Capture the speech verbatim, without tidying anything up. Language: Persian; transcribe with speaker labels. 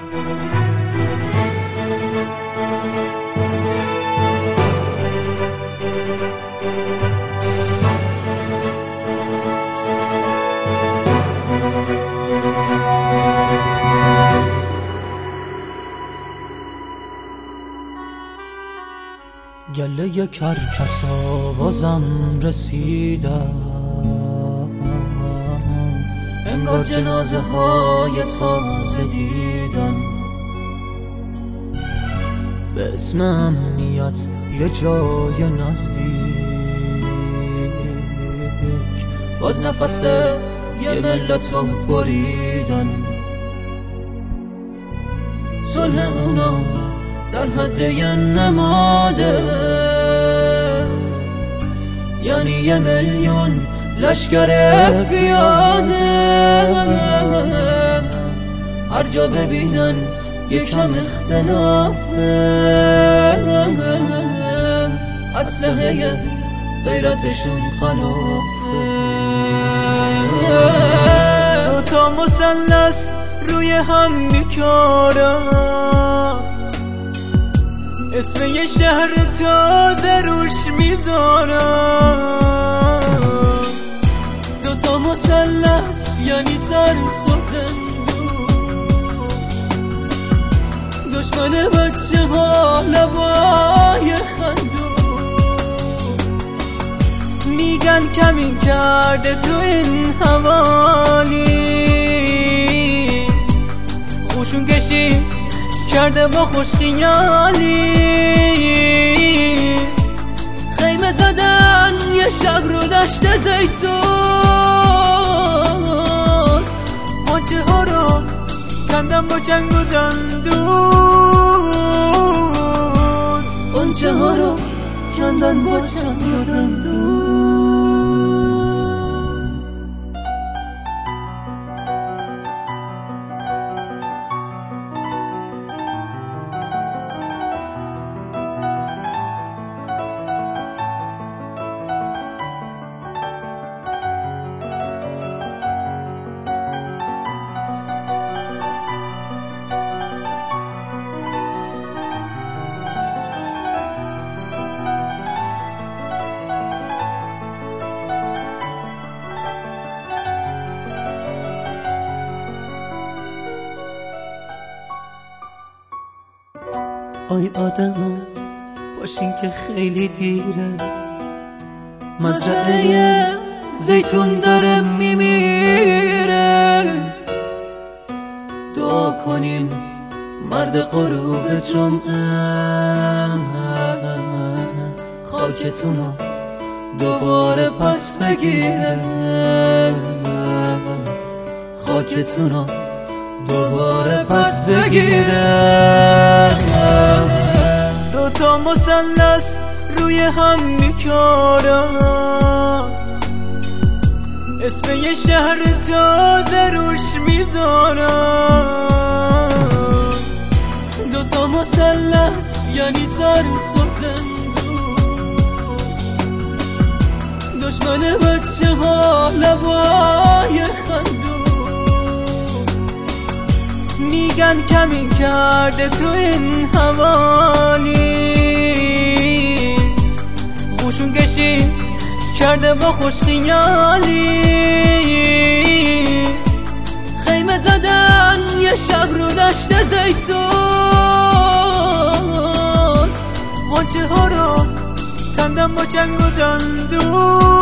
Speaker 1: گله کرکسا بازم رسیدم، انگار جنازه های تازه دیدن. به اسم امنیت یه جای نزدیک، باز نفس یه ملت رو بریدن. صلح اونا در حد یه نماده، یعنی یه میلیون لشکر پیاده. هر جا ببینن یکم اختلافه، اسلحه غیرتشون خلافه.
Speaker 2: دو تا مثلث روی هم میکارن، اسم یه شهر تازه روش میذارم.
Speaker 1: دو تا مثلث یعنی ترس و زندون، دشمن بچه ها لبای خندون.
Speaker 2: میگن کمین کرده تو این حوالی، خوشون کشی کرده با خوش خیالی.
Speaker 1: خیمه زدن یه شب رو دشت زیتون،
Speaker 2: مانچه ها رو کندن با جنگ و دندون.
Speaker 1: مانچه ها رو کندن با جنگ و دندون.
Speaker 2: آی آدم باشین که خیلی دیره،
Speaker 1: مزرعه زیتون داره میمیره. دعا کنین مرد غروب جمعه، خاکتونو دوباره پس بگیره. خاکتونو دوباره پس بگیره.
Speaker 2: دو تا مثلث روی هم میکارن، اسم یه شهر تازه روش میذارن.
Speaker 1: دو تا مثلث یعنی ترس و زندون، دشمن بچه ها لبای خندون.
Speaker 2: میگن کمین کرده تو این حوالی، خوشون کشی کرده با خوش خیالی.
Speaker 1: خیمه زدن یه شب رو دشت زیتون،
Speaker 2: مانچه ها رو کندن با جنگ و دندون.